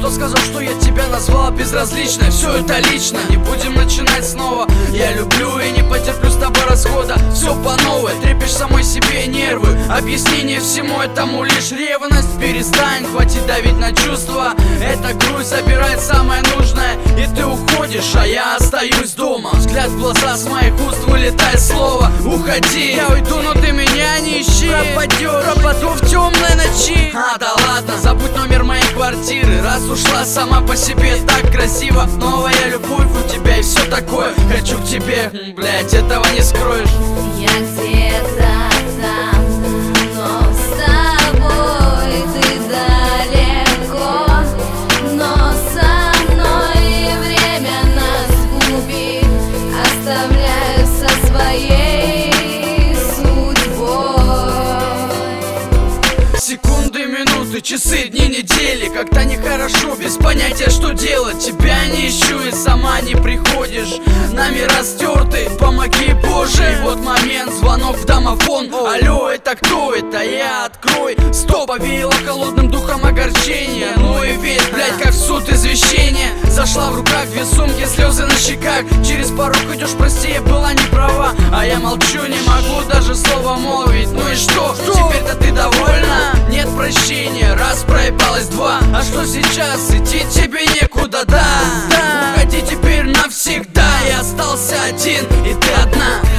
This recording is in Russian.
Кто сказал, что я тебя назвала безразличной? Все это лично, не будем начинать снова. Я люблю и не потерплю с тобой расхода. Все по новой, трепишь самой себе нервы. Объяснение всему этому лишь ревность. Перестань, хватит давить на чувства. Эта грусть забирает самое нужное. И ты уходишь, а я остаюсь дома. Взгляд в глаза, с моих уст вылетает слово: уходи. Я уйду, но ты меня не ищи. Пропаду в темной ночи. Да ладно, забудь номер моей квартиры. Раз ушла сама по себе так красиво. Новая любовь у тебя и все такое. Хочу к тебе, блять, этого не скроешь. Я где-то там, но с тобой ты далеко. Но со мной время нас губит. Оставляю со своей судьбой. Секунды, минуты, часы, дни, недели. Как-то нехорошо, без понятия, что делать. Тебя не ищу и сама не приходишь. Номера стерты, помоги, Боже. И вот момент, звонок в домофон. Алло, это кто? Это я, открой. Стоп, повеяло холодным духом огорчения. Ну и ведь, блять, как в суд извещение. Зашла в руках, две сумки, слезы на щеках. Через порог идешь, прости, я была не права. А я молчу, не могу даже слова молвить. Ну и что? Теперь-то ты довольна? Нет прощения, раз проебалась, два. А что сейчас? Идти тебе некуда, да. Уходи теперь навсегда. Я остался один, и ты одна.